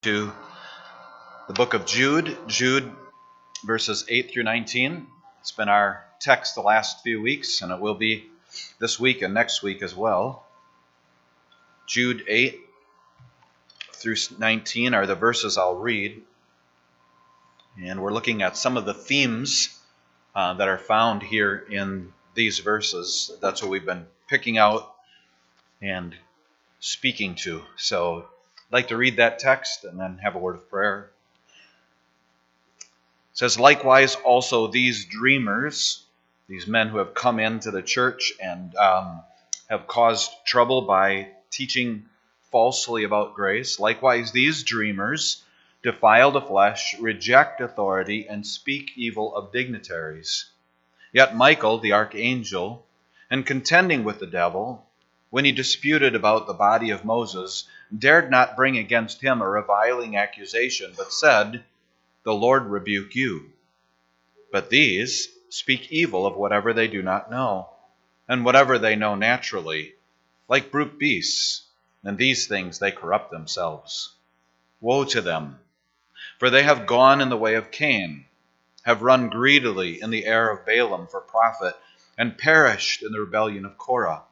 To the book of Jude verses 8 through 19. It's been our text the last few weeks, and it will be this week and next week as well. Jude 8 through 19 are the verses I'll read, and we're looking at some of the themes that are found here in these verses. That's what we've been picking out and speaking to. So I'd like to read that text and then have a word of prayer. It says, likewise also these dreamers, these men who have come into the church and have caused trouble by teaching falsely about grace, likewise these dreamers defile the flesh, reject authority, and speak evil of dignitaries. Yet Michael, the archangel, in contending with the devil, when he disputed about the body of Moses, dared not bring against him a reviling accusation, but said, the Lord rebuke you. But these speak evil of whatever they do not know, and whatever they know naturally, like brute beasts, and these things they corrupt themselves. Woe to them, for they have gone in the way of Cain, have run greedily in the error of Balaam for profit, and perished in the rebellion of Korah.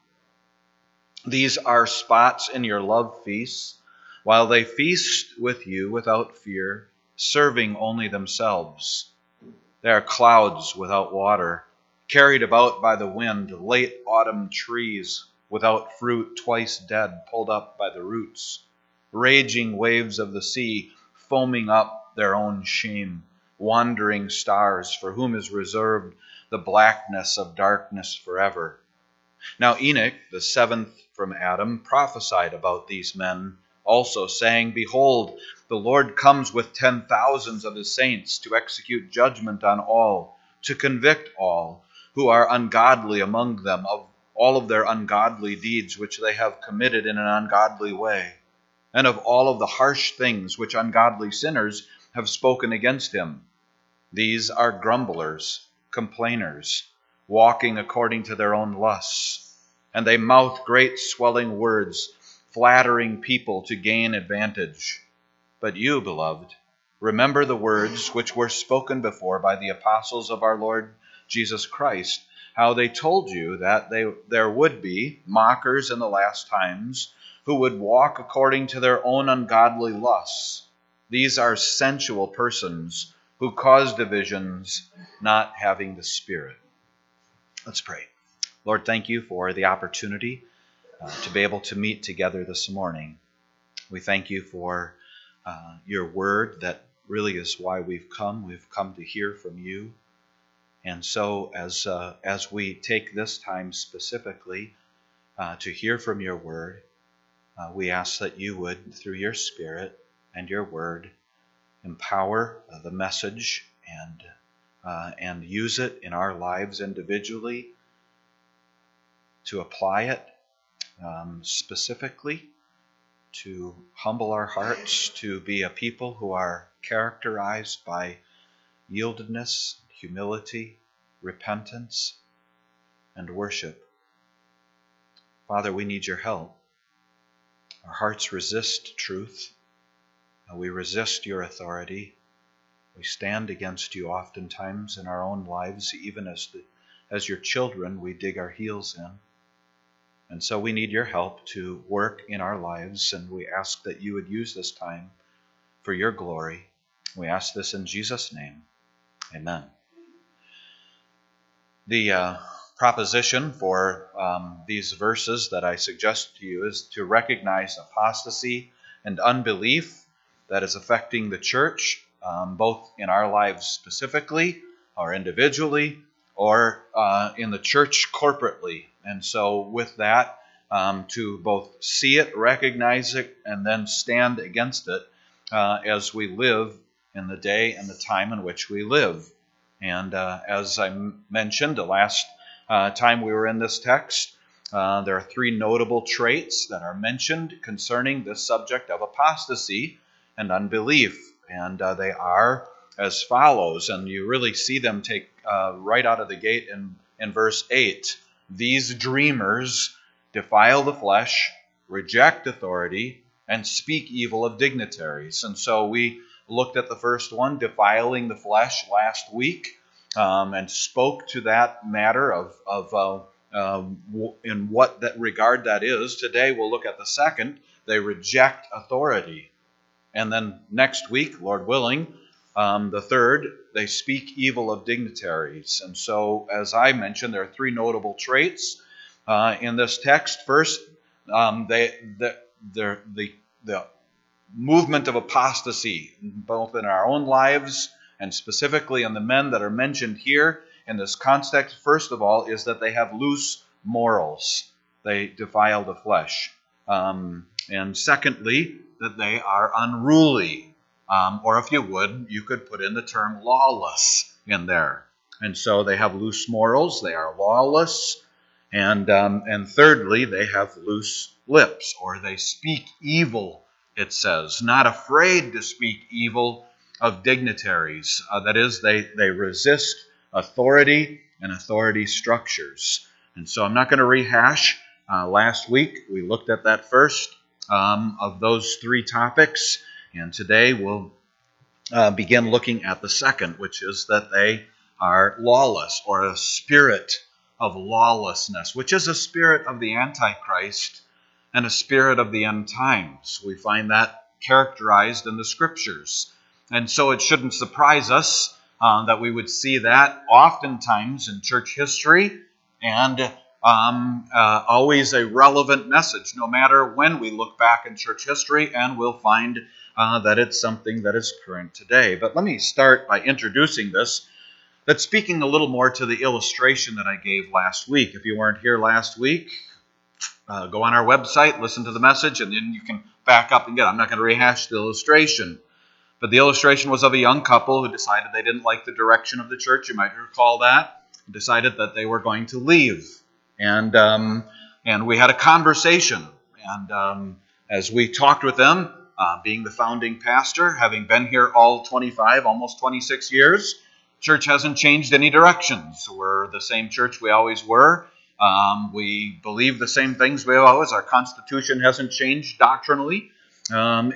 These are spots in your love feasts, while they feast with you without fear, serving only themselves. They are clouds without water, carried about by the wind, late autumn trees without fruit, twice dead, pulled up by the roots, raging waves of the sea, foaming up their own shame, wandering stars, for whom is reserved the blackness of darkness forever. Now Enoch, the seventh from Adam, prophesied about these men, also saying, behold, the Lord comes with 10,000s of his saints to execute judgment on all, to convict all who are ungodly among them of all of their ungodly deeds which they have committed in an ungodly way, and of all of the harsh things which ungodly sinners have spoken against him. These are grumblers, complainers, walking according to their own lusts, and they mouth great swelling words, flattering people to gain advantage. But you, beloved, remember the words which were spoken before by the apostles of our Lord Jesus Christ, how they told you that there would be mockers in the last times who would walk according to their own ungodly lusts. These are sensual persons who cause divisions, not having the Spirit. Let's pray. Lord, thank you for the opportunity to be able to meet together this morning. We thank you for your word that really is why we've come. We've come to hear from you. And so as we take this time specifically to hear from your word, we ask that you would, through your Spirit and your word, empower the message and use it in our lives individually to apply it specifically, to humble our hearts, to be a people who are characterized by yieldedness, humility, repentance, and worship. Father, we need your help. Our hearts resist truth. We resist your authority. We stand against you oftentimes in our own lives, even as your children, we dig our heels in. And so we need your help to work in our lives, and we ask that you would use this time for your glory. We ask this in Jesus' name. Amen. The proposition for these verses that I suggest to you is to recognize apostasy and unbelief that is affecting the church, both in our lives specifically, or individually, or in the church corporately. And so with that, to both see it, recognize it, and then stand against it as we live in the day and the time in which we live. And as I mentioned the last time we were in this text, there are three notable traits that are mentioned concerning this subject of apostasy and unbelief. And they are as follows, and you really see them take right out of the gate in verse 8. These dreamers defile the flesh, reject authority, and speak evil of dignitaries. And so we looked at the first one, defiling the flesh, last week, and spoke to that matter of in what that regard that is. Today we'll look at the second. They reject authority. And then next week, Lord willing, the third, they speak evil of dignitaries. And so, as I mentioned, there are three notable traits in this text. First, the movement of apostasy, both in our own lives and specifically in the men that are mentioned here in this context. First of all, is that they have loose morals. They defile the flesh. And secondly, that they are unruly. Or if you would, you could put in the term lawless in there. And so they have loose morals, they are lawless, and thirdly, they have loose lips, or they speak evil, it says, not afraid to speak evil of dignitaries. That is, they resist authority and authority structures. And so I'm not going to rehash. Last week, we looked at that first of those three topics, and today we'll begin looking at the second, which is that they are lawless, or a spirit of lawlessness, which is a spirit of the Antichrist and a spirit of the end times. We find that characterized in the Scriptures. And so it shouldn't surprise us that we would see that oftentimes in church history, and always a relevant message, no matter when we look back in church history, and we'll find that it's something that is current today. But let me start by introducing this. That's speaking a little more to the illustration that I gave last week. If you weren't here last week, go on our website, listen to the message, and then you can back up and get it. I'm not going to rehash the illustration. But the illustration was of a young couple who decided they didn't like the direction of the church. You might recall that. Decided that they were going to leave. And we had a conversation. And as we talked with them, being the founding pastor, having been here all 25, almost 26 years, church hasn't changed any directions. We're the same church we always were. We believe the same things we always. Our constitution hasn't changed doctrinally. From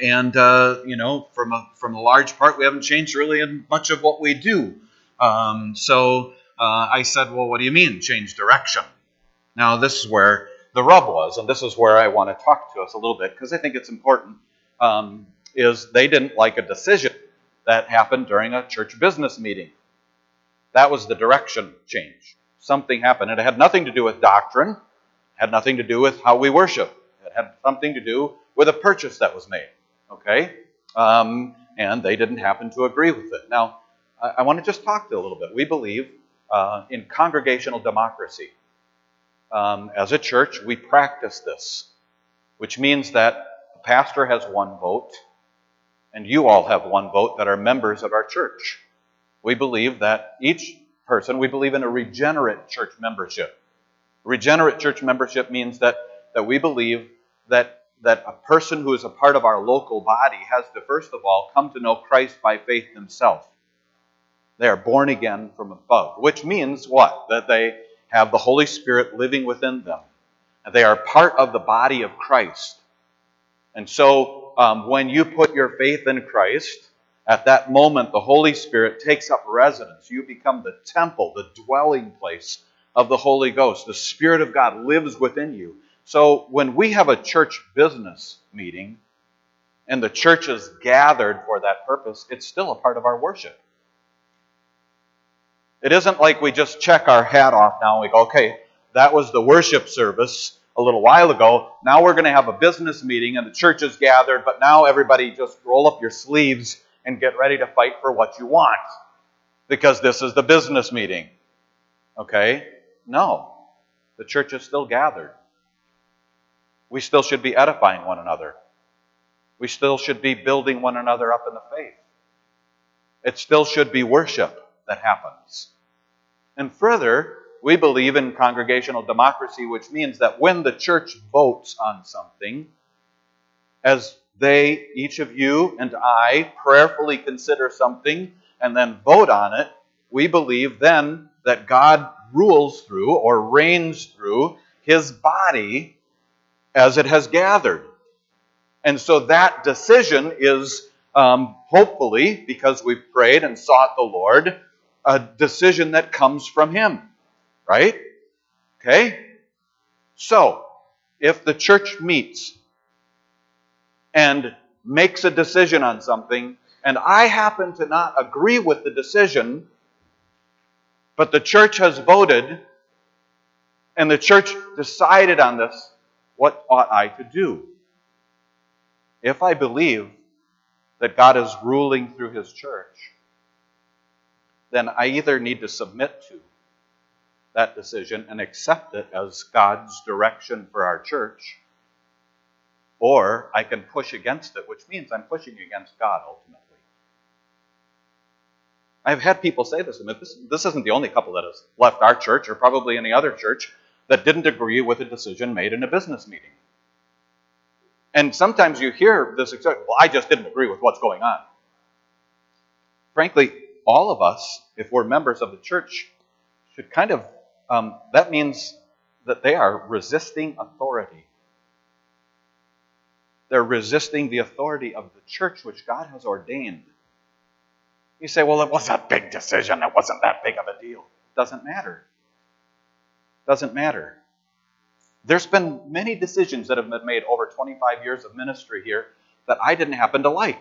a large part, we haven't changed really in much of what we do. So I said, well, what do you mean, change direction? Now, this is where the rub was, and this is where I want to talk to us a little bit, because I think it's important, is they didn't like a decision that happened during a church business meeting. That was the direction change. Something happened. And it had nothing to do with doctrine. It had nothing to do with how we worship. It had something to do with a purchase that was made. Okay? And they didn't happen to agree with it. Now, I want to just talk to you a little bit. We believe in congregational democracy. As a church, we practice this, which means that the pastor has one vote, and you all have one vote that are members of our church. We believe that each person, we believe in a regenerate church membership. Regenerate church membership means that we believe that a person who is a part of our local body has to, first of all, come to know Christ by faith themselves. They are born again from above, which means what? That they have the Holy Spirit living within them. They are part of the body of Christ. And so when you put your faith in Christ, at that moment the Holy Spirit takes up residence. You become the temple, the dwelling place of the Holy Ghost. The Spirit of God lives within you. So when we have a church business meeting and the church is gathered for that purpose, it's still a part of our worship. It isn't like we just check our hat off now and we go, okay, that was the worship service a little while ago. Now we're going to have a business meeting and the church is gathered, but now everybody just roll up your sleeves and get ready to fight for what you want because this is the business meeting. Okay? No. The church is still gathered. We still should be edifying one another. We still should be building one another up in the faith. It still should be worship that happens. And further, we believe in congregational democracy, which means that when the church votes on something, as they, each of you and I, prayerfully consider something and then vote on it, we believe then that God rules through or reigns through His body as it has gathered. And so that decision is hopefully, because we've prayed and sought the Lord, a decision that comes from Him. Right? Okay? So, if the church meets and makes a decision on something, and I happen to not agree with the decision, but the church has voted, and the church decided on this, what ought I to do? If I believe that God is ruling through His church, then I either need to submit to that decision and accept it as God's direction for our church, or I can push against it, which means I'm pushing against God ultimately. I've had people say this, and this isn't the only couple that has left our church, or probably any other church, that didn't agree with a decision made in a business meeting. And sometimes you hear this, well, I just didn't agree with what's going on. Frankly, all of us, if we're members of the church, should kind of, that means that they are resisting authority. They're resisting the authority of the church, which God has ordained. You say, well, it was a big decision. It wasn't that big of a deal. Doesn't matter. Doesn't matter. There's been many decisions that have been made over 25 years of ministry here that I didn't happen to like.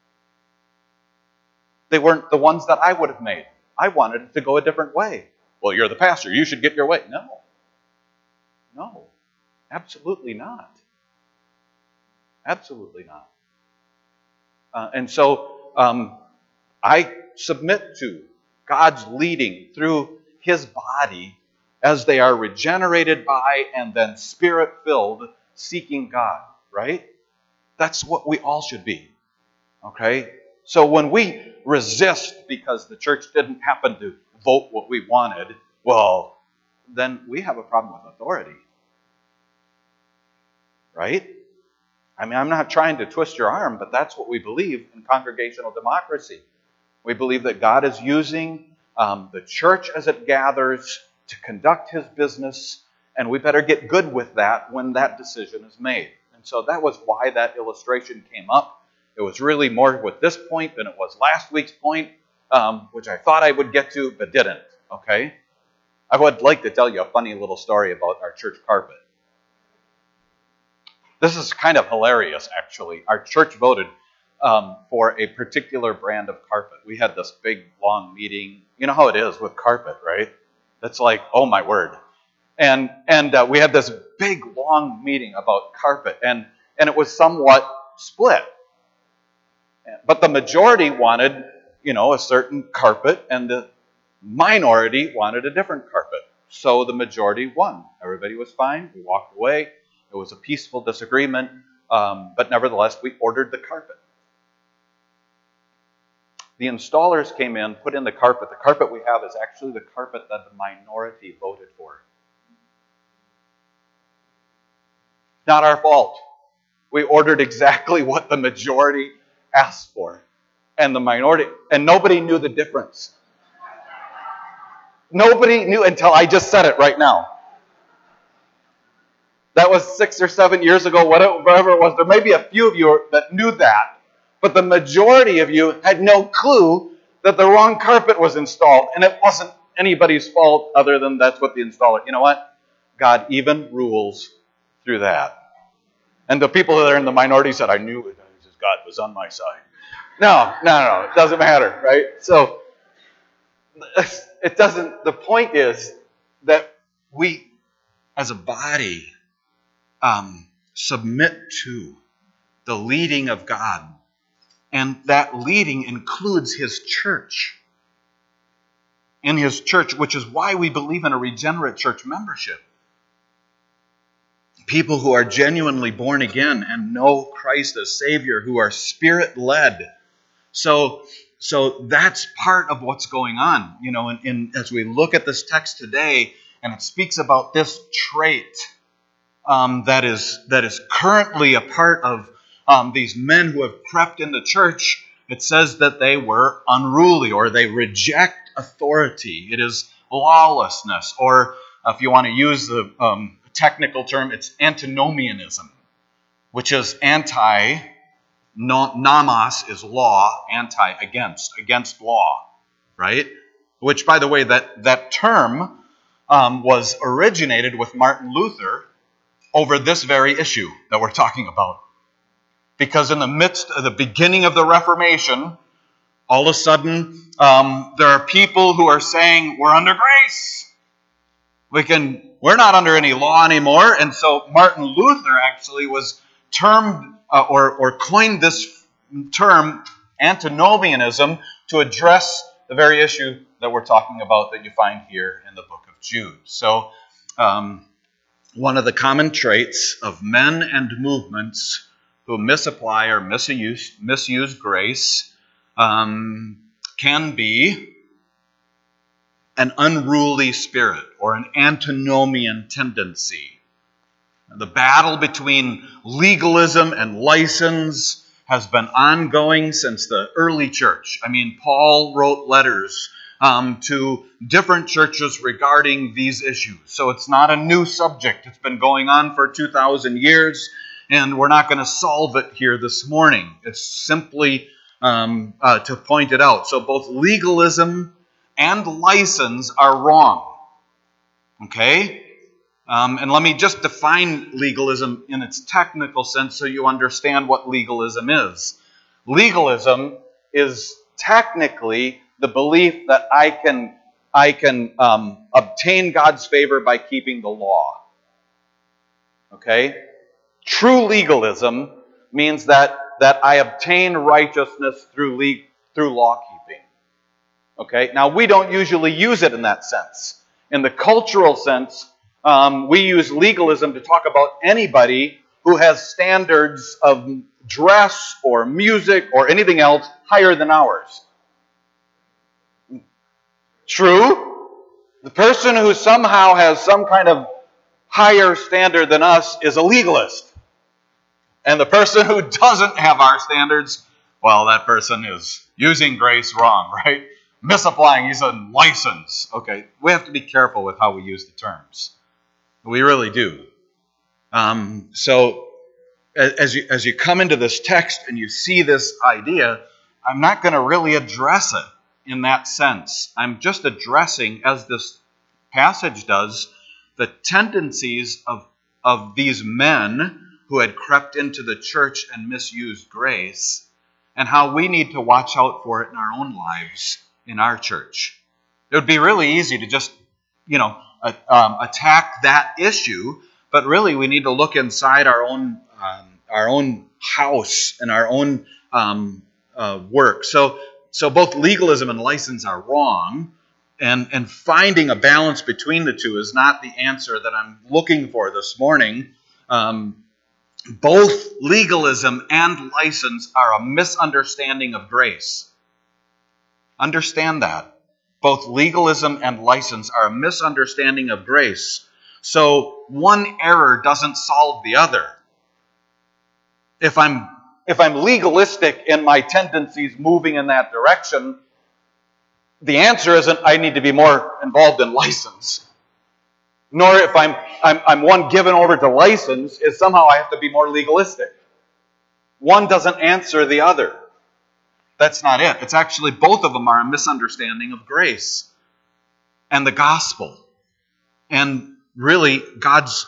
They weren't the ones that I would have made. I wanted it to go a different way. Well, you're the pastor. You should get your way. No, absolutely not. Absolutely not. And so I submit to God's leading through His body as they are regenerated by and then Spirit-filled, seeking God, right? That's what we all should be, okay? So when we resist because the church didn't happen to vote what we wanted, well, then we have a problem with authority, right? I mean, I'm not trying to twist your arm, but that's what we believe in congregational democracy. We believe that God is using the church as it gathers to conduct His business, and we better get good with that when that decision is made. And so that was why that illustration came up. It was really more with this point than it was last week's point, which I thought I would get to, but didn't, okay? I would like to tell you a funny little story about our church carpet. This is kind of hilarious, actually. Our church voted for a particular brand of carpet. We had this big, long meeting. You know how it is with carpet, right? It's like, oh my word. And we had this big, long meeting about carpet, and it was somewhat split. But the majority wanted, a certain carpet, and the minority wanted a different carpet. So the majority won. Everybody was fine. We walked away. It was a peaceful disagreement, but nevertheless, we ordered the carpet. The installers came in, put in the carpet. The carpet we have is actually the carpet that the minority voted for. Not our fault. We ordered exactly what the majority asked for. And the minority, and nobody knew the difference. Nobody knew until I just said it right now. That was 6 or 7 years ago, whatever it was. There may be a few of you that knew that. But the majority of you had no clue that the wrong carpet was installed. And it wasn't anybody's fault other than that's what the installer. You know what? God even rules through that. And the people that are in the minority said, I knew God was on my side. No. It doesn't matter, right? So it doesn't. The point is that we, as a body, submit to the leading of God. And that leading includes His church. In His church, which is why we believe in a regenerate church membership. People who are genuinely born again and know Christ as Savior, who are Spirit-led. So that's part of what's going on. As we look at this text today, and it speaks about this trait that is currently a part of these men who have crept in the church. It says that they were unruly, or they reject authority. It is lawlessness, or if you want to use the technical term, it's antinomianism. which is anti. Nomos is law, anti, against law, right? Which, by the way, that term was originated with Martin Luther over this very issue that we're talking about. Because in the midst of the beginning of the Reformation, all of a sudden, there are people who are saying, we're under grace. We're not under any law anymore. And so Martin Luther actually was termed or coined this term, antinomianism, to address the very issue that we're talking about that you find here in the book of Jude. So, one of the common traits of men and movements who misapply or misuse grace can be an unruly spirit or an antinomian tendency. The battle between legalism and license has been ongoing since the early church. I mean, Paul wrote letters to different churches regarding these issues. So it's not a new subject. It's been going on for 2,000 years, and we're not going to solve it here this morning. It's simply to point it out. So both legalism and license are wrong. Okay? And let me just define legalism in its technical sense so you understand what legalism is. Legalism is technically the belief that I can obtain God's favor by keeping the law. Okay? True legalism means that I obtain righteousness through law keeping. Okay? Now, we don't usually use it in that sense. In the cultural sense, we use legalism to talk about anybody who has standards of dress or music or anything else higher than ours. True, the person who somehow has some kind of higher standard than us is a legalist. And the person who doesn't have our standards, well, that person is using grace wrong, right? Misapplying, he's a license. Okay, we have to be careful with how we use the terms. We really do. So as you come into this text and you see this idea, I'm not going to really address it in that sense. I'm just addressing, as this passage does, the tendencies of these men who had crept into the church and misused grace, and how we need to watch out for it in our own lives, in our church. It would be really easy to just, attack that issue, but really we need to look inside our own house and our own work. So both legalism and license are wrong, and finding a balance between the two is not the answer that I'm looking for this morning. Both legalism and license are a misunderstanding of grace. Understand that. Both legalism and license are a misunderstanding of grace. So one error doesn't solve the other. If I'm legalistic in my tendencies moving in that direction, the answer isn't I need to be more involved in license. Nor if I'm one given over to license, is somehow I have to be more legalistic. One doesn't answer the other. That's not it. It's actually both of them are a misunderstanding of grace and the gospel. And really God's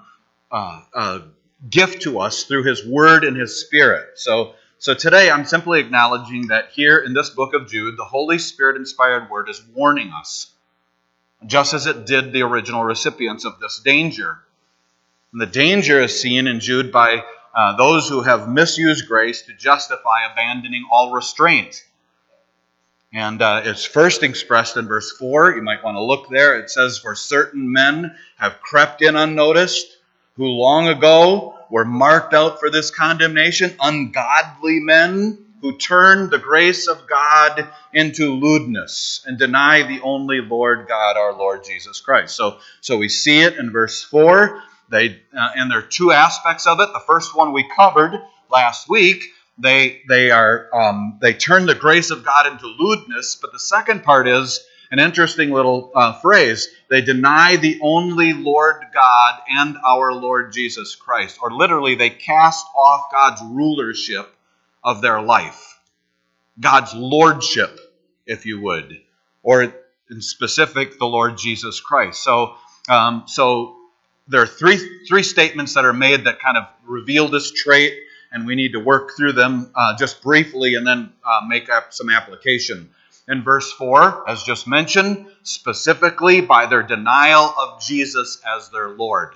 gift to us through His Word and His Spirit. So today I'm simply acknowledging that here in this book of Jude, the Holy Spirit-inspired Word is warning us, just as it did the original recipients of this danger. And the danger is seen in Jude by those who have misused grace to justify abandoning all restraint. And it's first expressed in verse 4. You might want to look there. It says, "For certain men have crept in unnoticed, who long ago were marked out for this condemnation, ungodly men who turn the grace of God into lewdness and deny the only Lord God, our Lord Jesus Christ." So we see it in verse 4. And there are two aspects of it. The first one we covered last week. They turn the grace of God into lewdness. But the second part is an interesting little phrase. They deny the only Lord God and our Lord Jesus Christ. Or literally, they cast off God's rulership of their life. God's lordship, if you would. Or in specific, the Lord Jesus Christ. So there are three statements that are made that kind of reveal this trait, and we need to work through them just briefly and then make up some application. In verse 4, as just mentioned, specifically by their denial of Jesus as their Lord.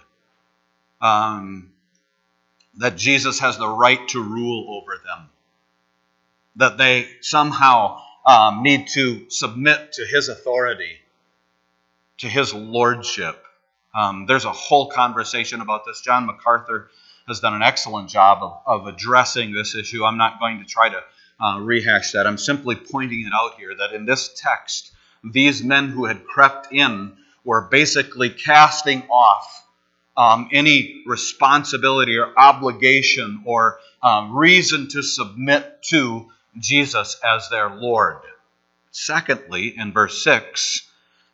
That Jesus has the right to rule over them. That they somehow need to submit to His authority, to His lordship. There's a whole conversation about this. John MacArthur has done an excellent job of addressing this issue. I'm not going to try to rehash that. I'm simply pointing it out here that in this text, these men who had crept in were basically casting off any responsibility or obligation or reason to submit to Jesus as their Lord. Secondly, in verse 6,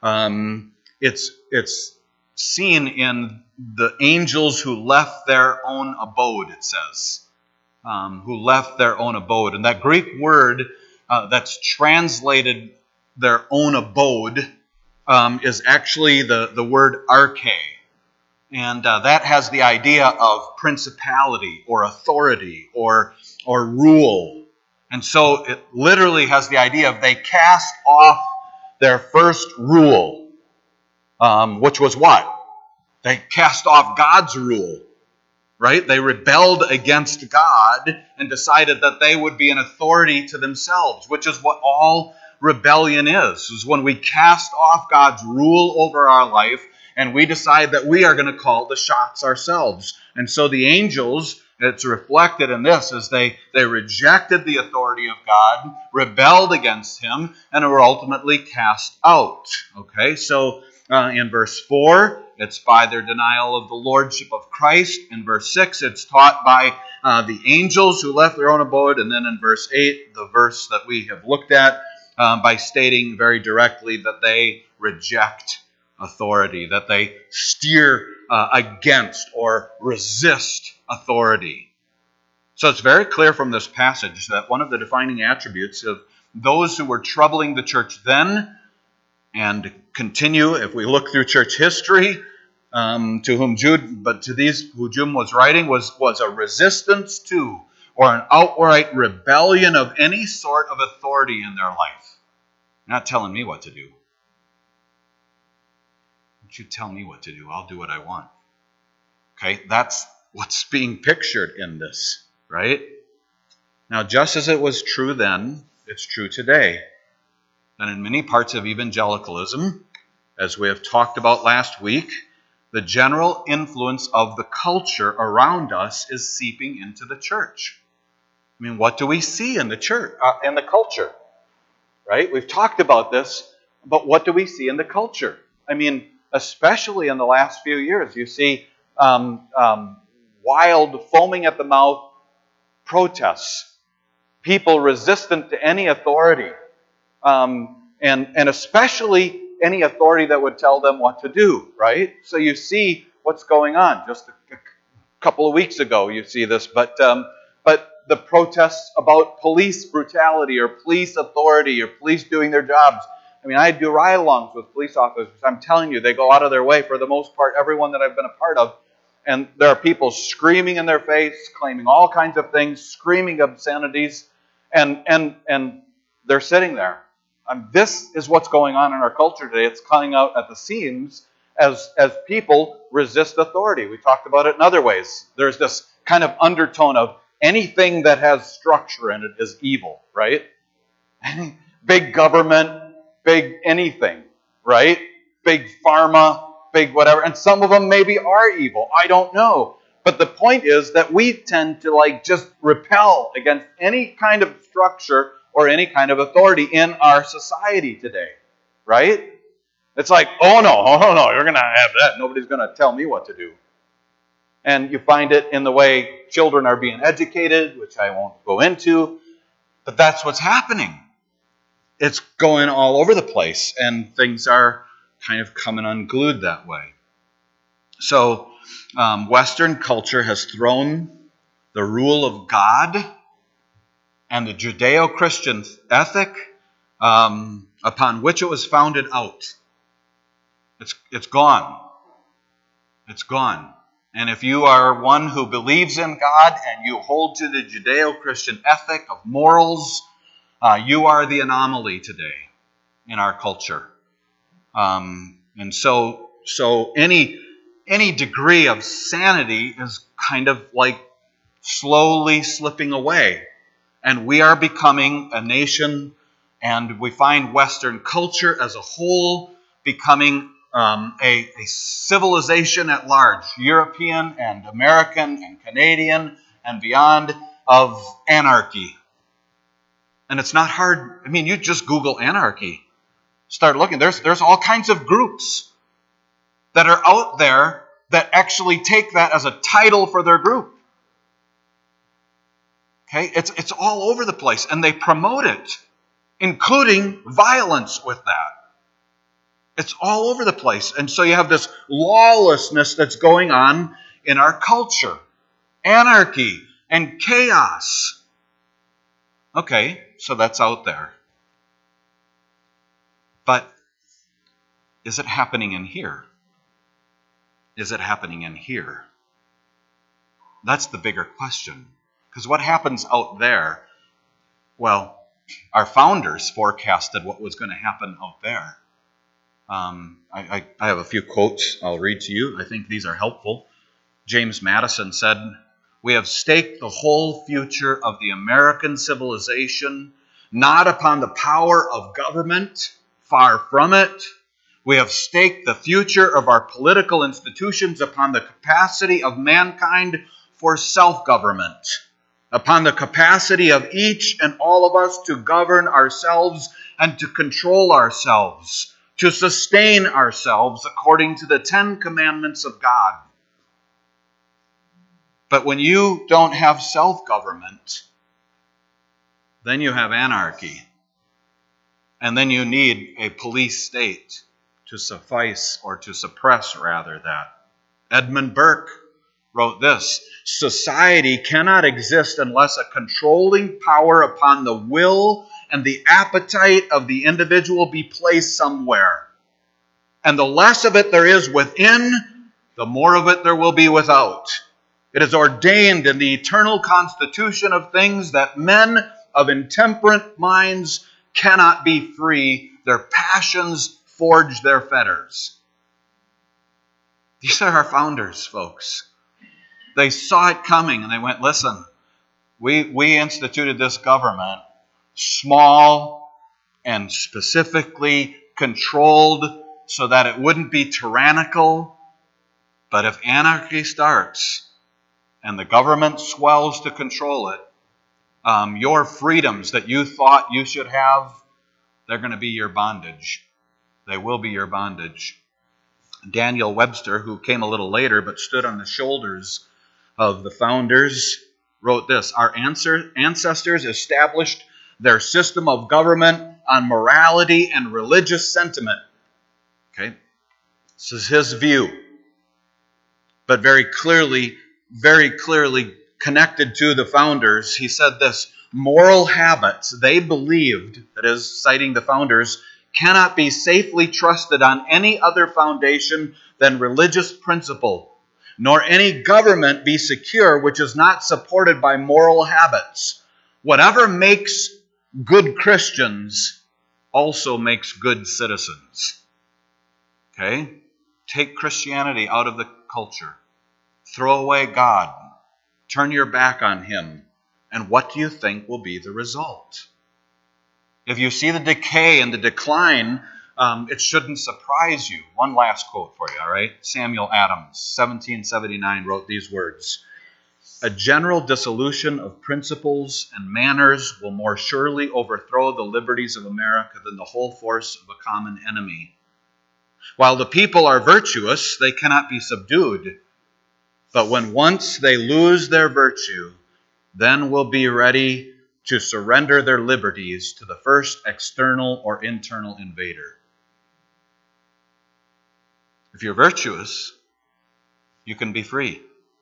it's seen in the angels who left their own abode, it says. Who left their own abode. And that Greek word that's translated their own abode is actually the word arche. And that has the idea of principality or authority or rule. And so it literally has the idea of they cast off their first rule, which was what? They cast off God's rule, right? They rebelled against God and decided that they would be an authority to themselves, which is what all rebellion is when we cast off God's rule over our life and we decide that we are going to call the shots ourselves. And so the angels, it's reflected in this, as they rejected the authority of God, rebelled against Him, and were ultimately cast out. Okay, so in verse 4, it's by their denial of the lordship of Christ. In verse 6, it's taught by the angels who left their own abode. And then in verse 8, the verse that we have looked at, by stating very directly that they reject authority, that they steer against or resist authority. So it's very clear from this passage that one of the defining attributes of those who were troubling the church then and continue, if we look through church history, to these who Jude was writing, was a resistance to or an outright rebellion of any sort of authority in their life. You're not telling me what to do. Don't you tell me what to do. I'll do what I want. Okay, that's what's being pictured in this, right? Now, just as it was true then, it's true today. And in many parts of evangelicalism, as we have talked about last week, the general influence of the culture around us is seeping into the church. I mean, what do we see in the church, in the culture? Right? We've talked about this, but what do we see in the culture? I mean, especially in the last few years, you see wild, foaming at the mouth protests, people resistant to any authority, and especially any authority that would tell them what to do, right? So you see what's going on. Just a couple of weeks ago, you see this, but the protests about police brutality or police authority or police doing their jobs. I mean, I do ride-alongs with police officers. I'm telling you, they go out of their way, for the most part, everyone that I've been a part of, and there are people screaming in their face, claiming all kinds of things, screaming obscenities, and they're sitting there. This is what's going on in our culture today. It's coming out at the seams as people resist authority. We talked about it in other ways. There's this kind of undertone of anything that has structure in it is evil, right? Big government, big anything, right? Big pharma, big whatever. And some of them maybe are evil. I don't know. But the point is that we tend to just repel against any kind of structure or any kind of authority in our society today, right? It's like, oh no, you're going to have that. Nobody's going to tell me what to do. And you find it in the way children are being educated, which I won't go into, but that's what's happening. it's going all over the place, and things are kind of coming unglued that way. So Western culture has thrown the rule of God and the Judeo-Christian ethic upon which it was founded out. It's gone. It's gone. And if you are one who believes in God and you hold to the Judeo-Christian ethic of morals, you are the anomaly today in our culture. And so any degree of sanity is kind of like slowly slipping away. And we are becoming a nation, and we find Western culture as a whole becoming a civilization at large, European and American and Canadian and beyond, of anarchy. And it's not hard. I mean, you just Google anarchy. Start looking. There's all kinds of groups that are out there that actually take that as a title for their group. Okay? It's all over the place, and they promote it, including violence with that. It's all over the place. And so you have this lawlessness that's going on in our culture. Anarchy and chaos. Okay, so that's out there. But is it happening in here? Is it happening in here? That's the bigger question. Because what happens out there, well, our founders forecasted what was going to happen out there. I have a few quotes I'll read to you. I think these are helpful. James Madison said, "We have staked the whole future of the American civilization not upon the power of government, far from it. We have staked the future of our political institutions upon the capacity of mankind for self-government, upon the capacity of each and all of us to govern ourselves and to control ourselves, to sustain ourselves according to the 10 commandments of God." But when you don't have self-government, then you have anarchy. And then you need a police state to suffice, or to suppress rather, that. Edmund Burke wrote this: "Society cannot exist unless a controlling power upon the will and the appetite of the individual be placed somewhere. And the less of it there is within, the more of it there will be without. It is ordained in the eternal constitution of things that men of intemperate minds cannot be free. Their passions forge their fetters." These are our founders, folks. They saw it coming and they went, listen, we instituted this government, small and specifically controlled so that it wouldn't be tyrannical. But if anarchy starts and the government swells to control it, your freedoms that you thought you should have, they're going to be your bondage. They will be your bondage. Daniel Webster, who came a little later but stood on the shoulders of the founders, wrote this: "Our ancestors established their system of government on morality and religious sentiment." Okay, this is his view, but very clearly connected to the founders. He said this: "Moral habits, they believed," that is, citing the founders, "cannot be safely trusted on any other foundation than religious principle, nor any government be secure which is not supported by moral habits. Whatever makes good Christians also makes good citizens." Okay? Take Christianity out of the culture. Throw away God. Turn your back on Him. And what do you think will be the result? If you see the decay and the decline, it shouldn't surprise you. One last quote for you, all right? Samuel Adams, 1779, wrote these words: "A general dissolution of principles and manners will more surely overthrow the liberties of America than the whole force of a common enemy. While the people are virtuous, they cannot be subdued. But when once they lose their virtue, then will be ready to surrender their liberties to the first external or internal invader. If you're virtuous, you can be free.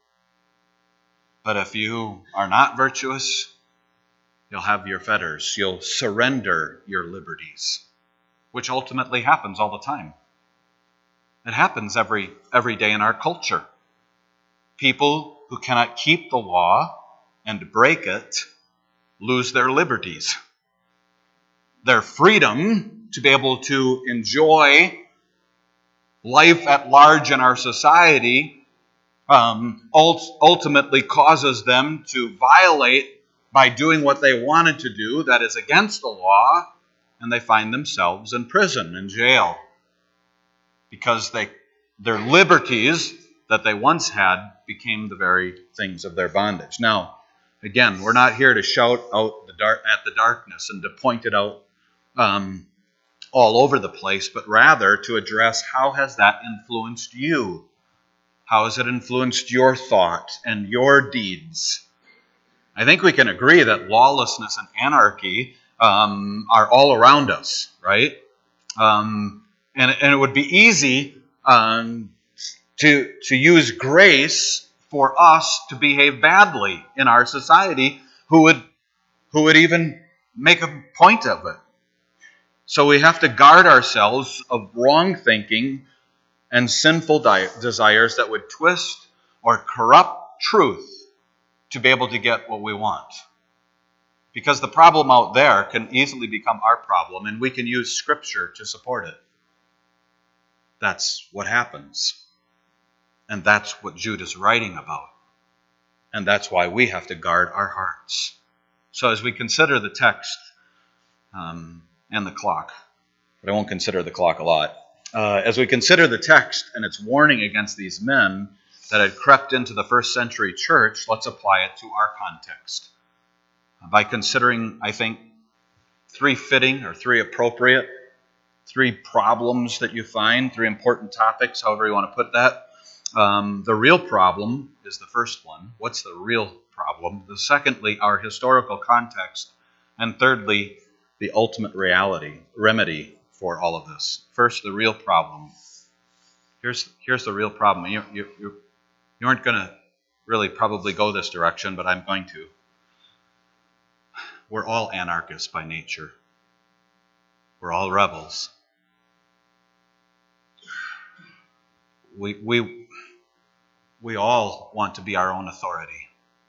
But if you are not virtuous, you'll have your fetters. You'll surrender your liberties, which ultimately happens all the time. It happens every day in our culture. People who cannot keep the law and break it lose their liberties. Their freedom to be able to enjoy life at large in our society ultimately causes them to violate by doing what they wanted to do that is against the law, and they find themselves in prison, in jail, because their liberties that they once had became the very things of their bondage. Now, again, we're not here to shout out at the darkness and to point it out all over the place, but rather to address how has that influenced you? How has it influenced your thought and your deeds? I think we can agree that lawlessness and anarchy are all around us, right? And it would be easy to use grace for us to behave badly in our society, who would even make a point of it. So we have to guard ourselves of wrong thinking and sinful desires that would twist or corrupt truth to be able to get what we want. Because the problem out there can easily become our problem, and we can use Scripture to support it. That's what happens. And that's what Jude is writing about. And that's why we have to guard our hearts. So as we consider the text and the clock, but I won't consider the clock a lot. As we consider the text and its warning against these men that had crept into the first century church, let's apply it to our context. By considering, I think, three appropriate, three problems that you find, three important topics, however you want to put that. The real problem is the first one. What's the real problem? Secondly, our historical context. And thirdly, the ultimate remedy for all of this. First, the real problem. Here's the real problem. You aren't going to really probably go this direction, but I'm going to. We're all anarchists by nature. We're all rebels. We all want to be our own authority.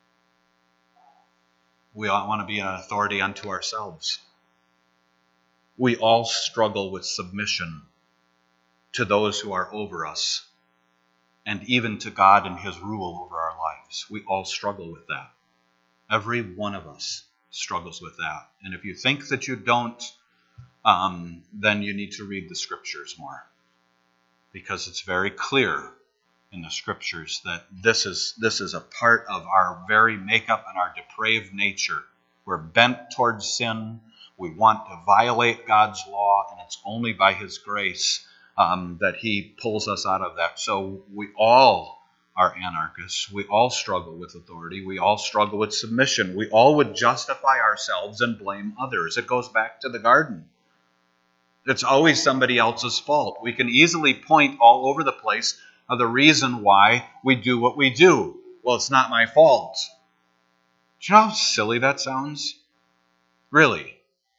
We all want to be an authority unto ourselves. We all struggle with submission to those who are over us, and even to God and His rule over our lives. We all struggle with that. Every one of us struggles with that. And if you think that you don't, then you need to read the Scriptures more. Because it's very clear in the Scriptures that this is a part of our very makeup and our depraved nature. We're bent towards sin. We want to violate God's law, and it's only by His grace that He pulls us out of that. So we all are anarchists. We all struggle with authority. We all struggle with submission. We all would justify ourselves and blame others. It goes back to the garden. It's always somebody else's fault. We can easily point all over the place of the reason why we do what we do. Well, it's not my fault. Do you know how silly that sounds? Really.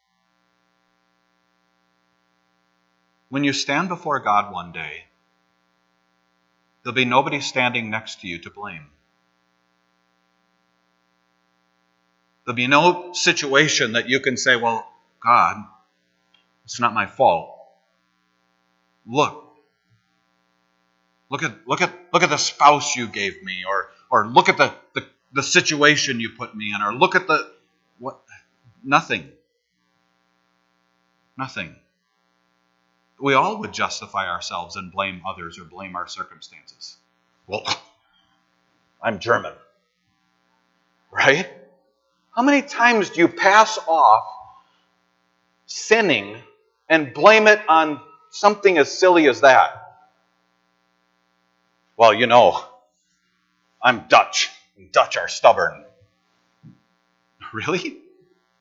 When you stand before God one day, there'll be nobody standing next to you to blame. There'll be no situation that you can say, well, God, it's not my fault. Look at the spouse you gave me, or look at the situation you put me in, or look at nothing. We all would justify ourselves and blame others or blame our circumstances. Well, I'm German. Right? How many times do you pass off sinning and blame it on something as silly as that? Well, I'm Dutch. And Dutch are stubborn. Really?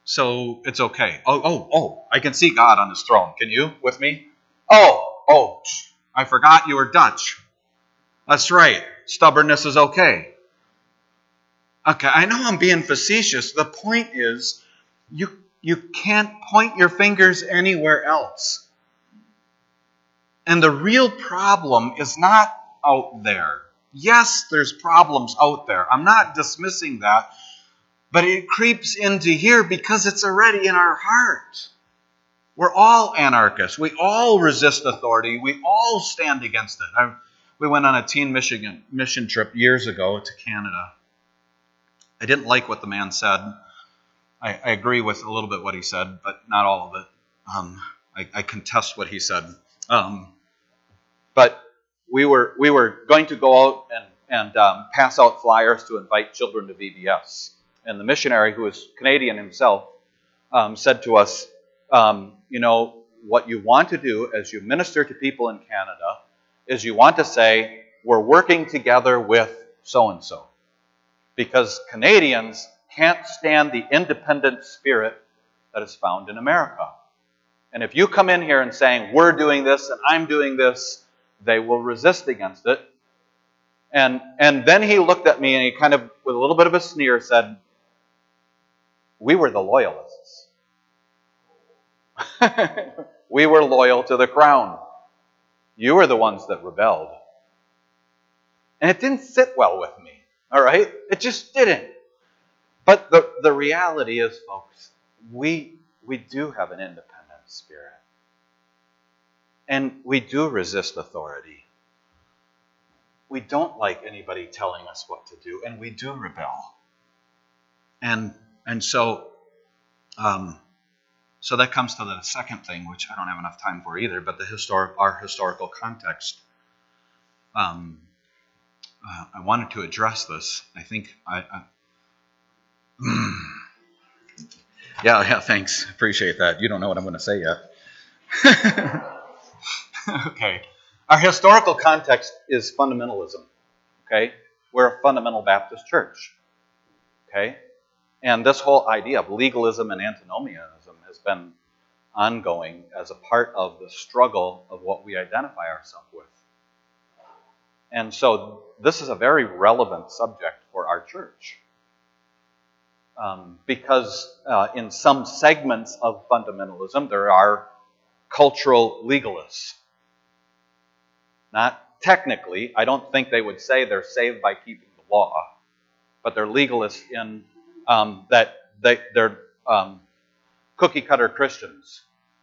So it's okay. Oh, I can see God on his throne. Can you with me? Oh, I forgot you were Dutch. That's right. Stubbornness is okay. Okay, I know I'm being facetious. The point is, you can't point your fingers anywhere else. And the real problem is not out there. Yes, there's problems out there. I'm not dismissing that. But it creeps into here because it's already in our heart. We're all anarchists. We all resist authority. We all stand against it. We went on a teen mission trip years ago to Canada. I didn't like what the man said. I agree with a little bit what he said, but not all of it. I contest what he said. But we were going to go out and pass out flyers to invite children to VBS. And the missionary, who was Canadian himself, said to us, what you want to do as you minister to people in Canada is you want to say, we're working together with so-and-so. Because Canadians can't stand the independent spirit that is found in America. And if you come in here and saying, we're doing this and I'm doing this, they will resist against it. And then he looked at me and he kind of, with a little bit of a sneer, said, we were the loyalists. We were loyal to the crown. You were the ones that rebelled. And it didn't sit well with me, all right? It just didn't. But the reality is, folks, we do have an independent spirit. And we do resist authority. We don't like anybody telling us what to do, and we do rebel. And so that comes to the second thing, which I don't have enough time for either, but our historical context. I wanted to address this. I think yeah, thanks. Appreciate that. You don't know what I'm going to say yet. Okay. Our historical context is fundamentalism. Okay? We're a fundamental Baptist church. Okay? And this whole idea of legalism and antinomianism has been ongoing as a part of the struggle of what we identify ourselves with. And so this is a very relevant subject for our church. Because in some segments of fundamentalism, there are cultural legalists. Not technically, I don't think they would say they're saved by keeping the law, but they're legalists in that they're cookie-cutter Christians.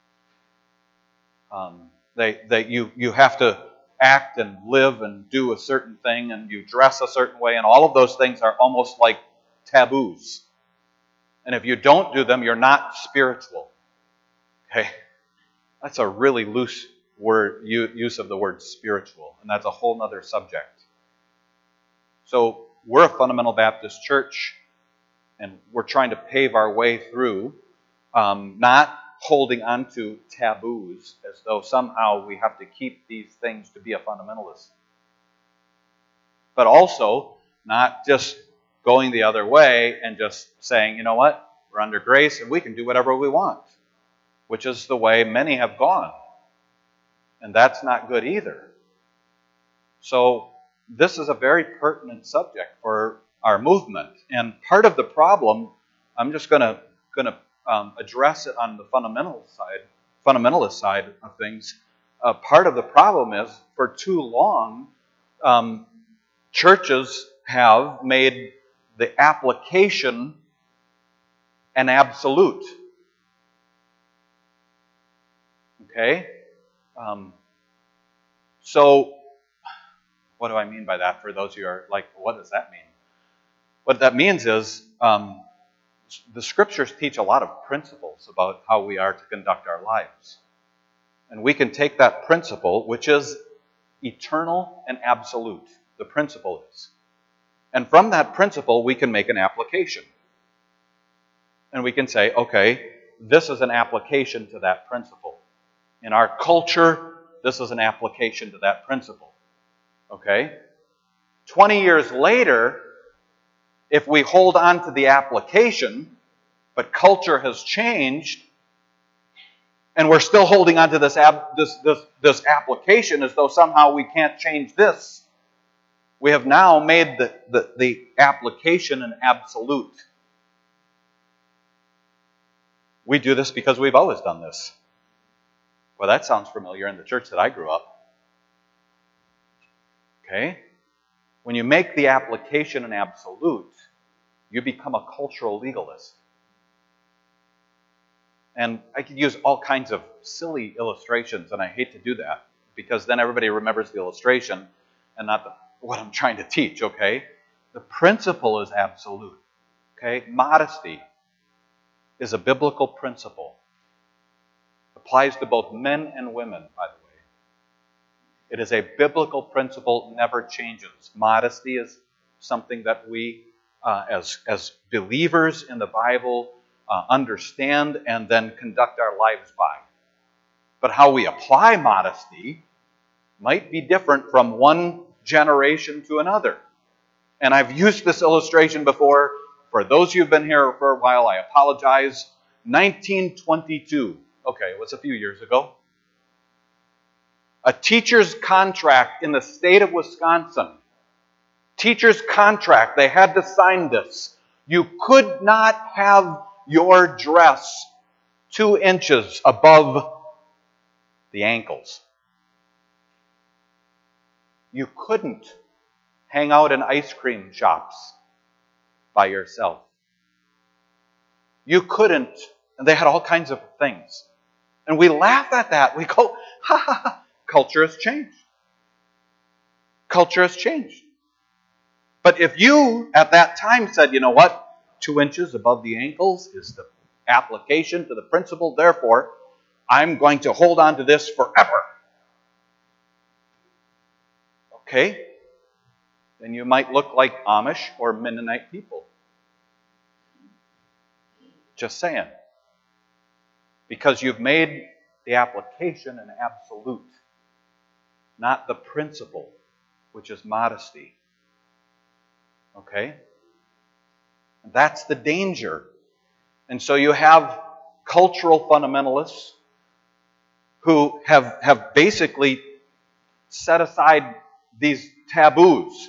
You have to act and live and do a certain thing, and you dress a certain way, and all of those things are almost like taboos. And if you don't do them, you're not spiritual. Okay? That's a really loose word, use of the word spiritual, and that's a whole other subject. So we're a fundamental Baptist church, and we're trying to pave our way through, not holding on to taboos as though somehow we have to keep these things to be a fundamentalist. But also not just going the other way and just saying, you know what, we're under grace and we can do whatever we want, which is the way many have gone. And that's not good either. So this is a very pertinent subject for our movement. And part of the problem, I'm just going to address it on the fundamentalist side of things. Part of the problem is, for too long, churches have made the application an absolute. Okay? So, what do I mean by that for those who are like, what does that mean? What that means is, the scriptures teach a lot of principles about how we are to conduct our lives. And we can take that principle, which is eternal and absolute. The principle is. And from that principle, we can make an application. And we can say, okay, this is an application to that principle. In our culture, this is an application to that principle. Okay? 20 years later, if we hold on to the application, But culture has changed, and we're still holding on to this application as though somehow we can't change this. We have now made the application an absolute. We do this because we've always done this. Well, that sounds familiar in the church that I grew up. Okay? When you make the application an absolute, you become a cultural legalist. And I could use all kinds of silly illustrations, and I hate to do that, because then everybody remembers the illustration and not what I'm trying to teach, okay? The principle is absolute, okay? Modesty is a biblical principle. Applies to both men and women, by the way. It is a biblical principle, never changes. Modesty is something that we, as believers in the Bible, understand and then conduct our lives by. But how we apply modesty might be different from one generation to another. And I've used this illustration before. For those of you who've been here for a while, I apologize. 1922. Okay, it was a few years ago. A teacher's contract in the state of Wisconsin. Teacher's contract, they had to sign this. You could not have your dress 2 inches above the ankles. You couldn't hang out in ice cream shops by yourself. You couldn't, and they had all kinds of things. And we laugh at that. We go, ha ha ha. Culture has changed. Culture has changed. But if you, at that time, said, you know what? 2 inches above the ankles is the application to the principle, therefore, I'm going to hold on to this forever. Okay? Then you might look like Amish or Mennonite people. Just saying. Because you've made the application an absolute, not the principle, which is modesty. Okay? And that's the danger. And so you have cultural fundamentalists who have basically set aside these taboos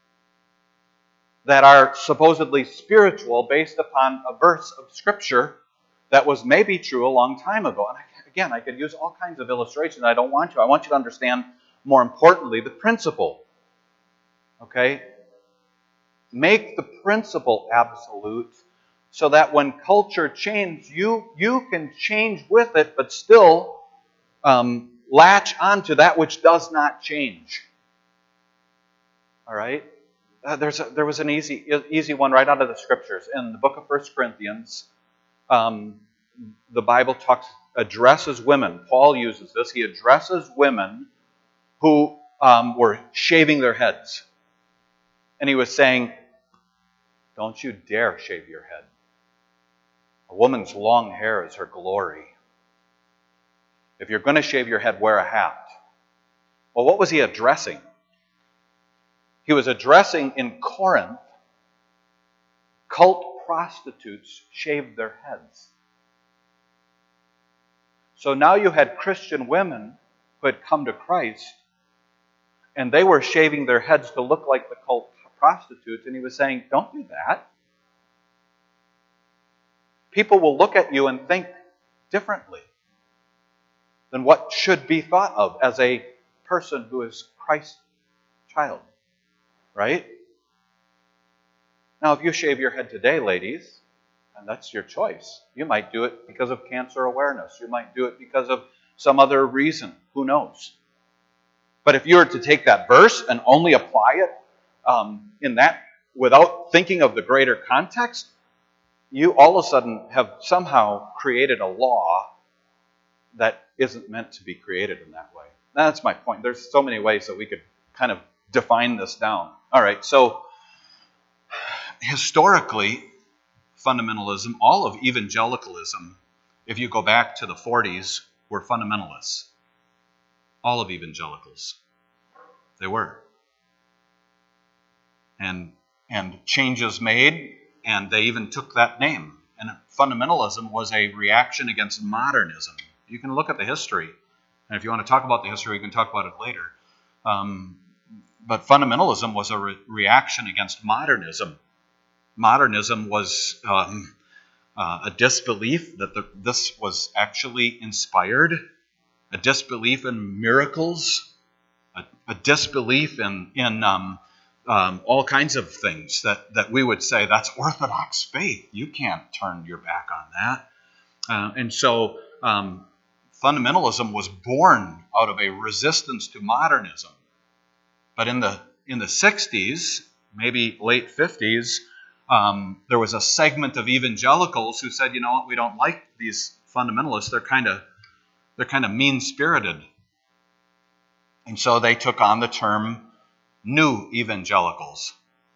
that are supposedly spiritual based upon a verse of Scripture that was maybe true a long time ago. And again, I could use all kinds of illustrations. I don't want to. I want you to understand, more importantly, the principle. Okay? Make the principle absolute so that when culture changes, you can change with it, but still latch onto that which does not change. All right? There was an easy one right out of the Scriptures. In the book of 1 Corinthians, the Bible addresses women. Paul uses this. He addresses women who were shaving their heads. And he was saying, don't you dare shave your head. A woman's long hair is her glory. If you're going to shave your head, wear a hat. Well, what was he addressing? He was addressing in Corinth, cult prostitutes shaved their heads. So now you had Christian women who had come to Christ, and they were shaving their heads to look like the cult prostitutes, and he was saying, don't do that. People will look at you and think differently than what should be thought of as a person who is Christ's child. Right? Now, if you shave your head today, ladies, and that's your choice, you might do it because of cancer awareness. You might do it because of some other reason. Who knows? But if you were to take that verse and only apply it in that without thinking of the greater context, you all of a sudden have somehow created a law that isn't meant to be created in that way. That's my point. There's so many ways that we could kind of define this down. All right, so historically, fundamentalism, all of evangelicalism, if you go back to the 40s, were fundamentalists. All of evangelicals. They were. And changes made, and they even took that name And fundamentalism was a reaction against modernism. You can look at the history. And if you want to talk about the history, you can talk about it later. But fundamentalism was a reaction against modernism. Modernism was a disbelief that this was actually inspired, a disbelief in miracles, a disbelief in all kinds of things that we would say, that's Orthodox faith. You can't turn your back on that. And so fundamentalism was born out of a resistance to modernism. But in the 60s, maybe late 50s, there was a segment of evangelicals who said, you know what, we don't like these fundamentalists. They're kind of mean-spirited. And so they took on the term New Evangelicals.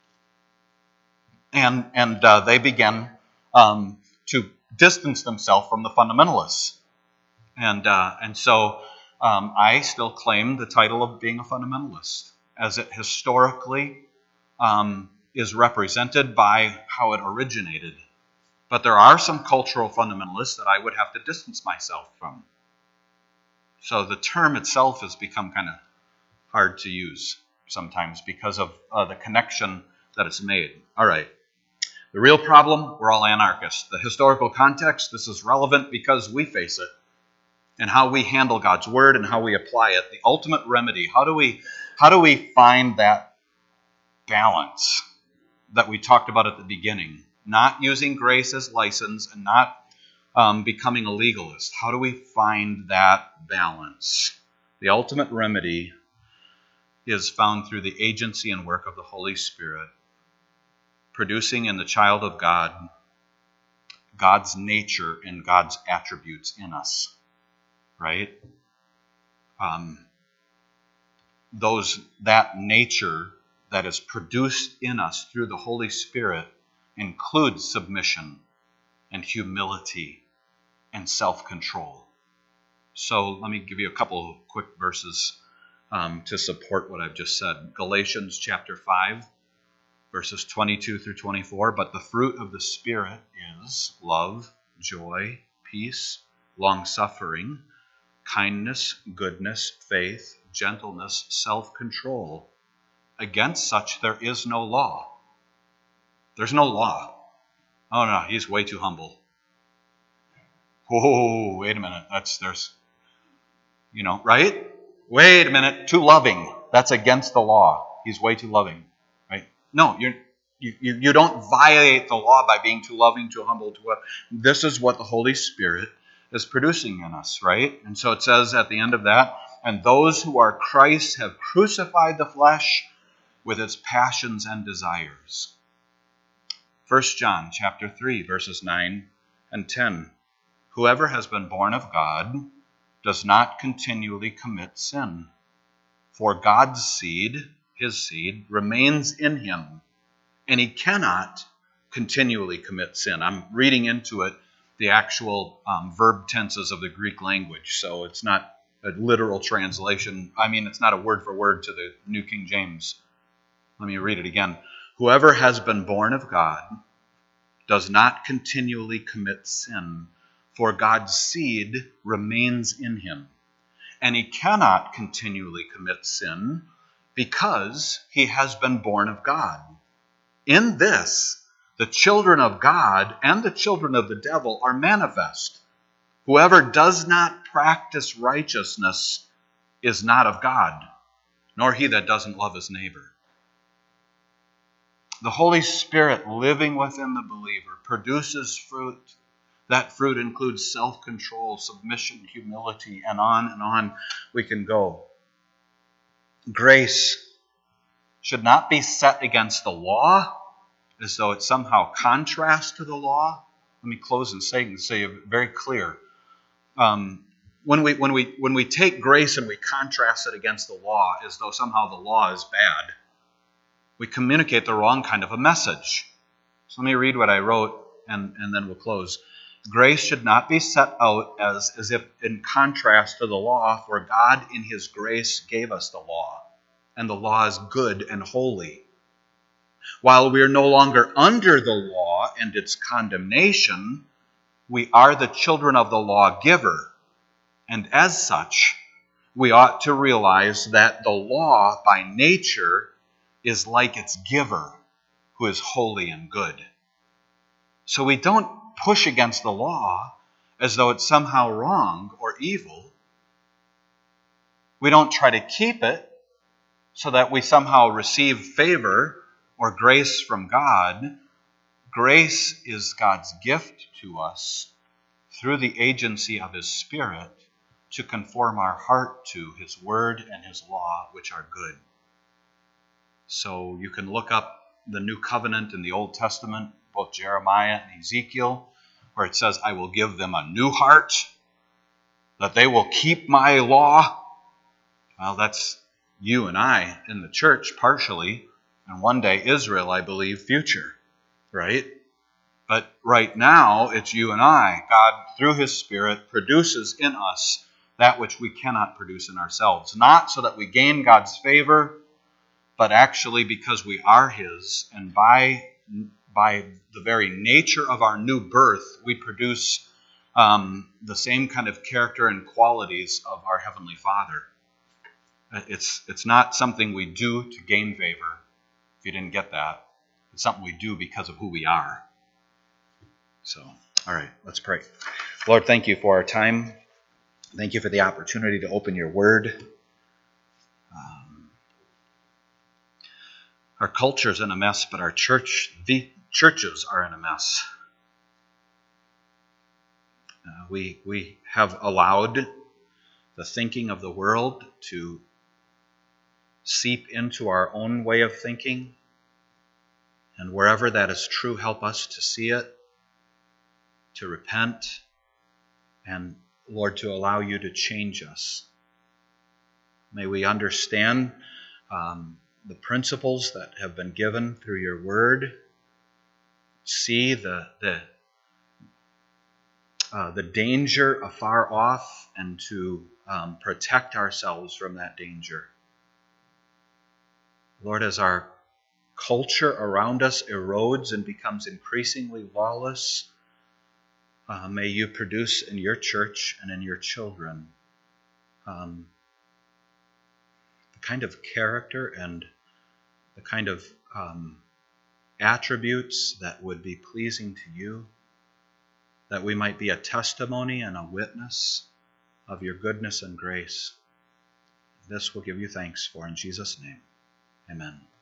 And they began to distance themselves from the fundamentalists. And so I still claim the title of being a fundamentalist, as it historically is represented by how it originated. But there are some cultural fundamentalists that I would have to distance myself from. So the term itself has become kind of hard to use sometimes because of the connection that it's made. All right. The real problem, we're all anarchists. The historical context, this is relevant because we face it. And how we handle God's word and how we apply it. The ultimate remedy, how do we find that balance that we talked about at the beginning? Not using grace as license and not becoming a legalist. How do we find that balance? The ultimate remedy is found through the agency and work of the Holy Spirit, producing in the child of God God's nature and God's attributes in us. Right? That nature that is produced in us through the Holy Spirit includes submission and humility and self-control. So let me give you a couple of quick verses to support what I've just said. Galatians chapter 5, verses 22 through 24. But the fruit of the Spirit is love, joy, peace, long-suffering, kindness, goodness, faith, gentleness, self-control. Against such there is no law. There's no law. Oh no, he's way too humble. Whoa, wait a minute. Right? Wait a minute, too loving. That's against the law. He's way too loving. Right? No, you don't violate the law by being too loving, too humble, too what. This is what the Holy Spirit is producing in us, right? And so it says at the end of that, and those who are Christ have crucified the flesh with its passions and desires. 1 John chapter 3, verses 9 and 10. Whoever has been born of God does not continually commit sin, for God's seed, his seed, remains in him, and he cannot continually commit sin. I'm reading into it the actual verb tenses of the Greek language. So it's not a literal translation. I mean, it's not a word for word to the New King James. Let me read it again. Whoever has been born of God does not continually commit sin, for God's seed remains in him. And he cannot continually commit sin because he has been born of God. In this, the children of God and the children of the devil are manifest. Whoever does not practice righteousness is not of God, nor he that doesn't love his neighbor. The Holy Spirit living within the believer produces fruit. That fruit includes self-control, submission, humility, and on we can go. Grace should not be set against the law, as though it somehow contrasts to the law. Let me close and say it very clear. When we take grace and we contrast it against the law, as though somehow the law is bad, we communicate the wrong kind of a message. So let me read what I wrote, and then we'll close. Grace should not be set out as if in contrast to the law, for God in his grace gave us the law, and the law is good and holy. While we are no longer under the law and its condemnation, we are the children of the lawgiver. And as such, we ought to realize that the law by nature is like its giver, who is holy and good. So we don't push against the law as though it's somehow wrong or evil. We don't try to keep it so that we somehow receive favor or grace from God. Grace is God's gift to us through the agency of His Spirit to conform our heart to His Word and His law, which are good. So you can look up the New Covenant in the Old Testament, both Jeremiah and Ezekiel, where it says, I will give them a new heart, that they will keep my law. Well, that's you and I in the church partially, and one day Israel, I believe, future, right? But right now, it's you and I. God, through His Spirit, produces in us that which we cannot produce in ourselves. Not so that we gain God's favor, but actually because we are His, and by the very nature of our new birth, we produce the same kind of character and qualities of our Heavenly Father. It's not something we do to gain favor, if you didn't get that. It's something we do because of who we are. So, all right, let's pray. Lord, thank you for our time. Thank you for the opportunity to open your word. Our culture's in a mess, but the churches are in a mess. We have allowed the thinking of the world to seep into our own way of thinking. And wherever that is true, help us to see it, to repent, and, Lord, to allow you to change us. May we understand the principles that have been given through your word, see the danger afar off, and to protect ourselves from that danger. Lord, as our culture around us erodes and becomes increasingly lawless, may you produce in your church and in your children the kind of character and the kind of attributes that would be pleasing to you, that we might be a testimony and a witness of your goodness and grace. This we'll give you thanks for in Jesus' name. Amen.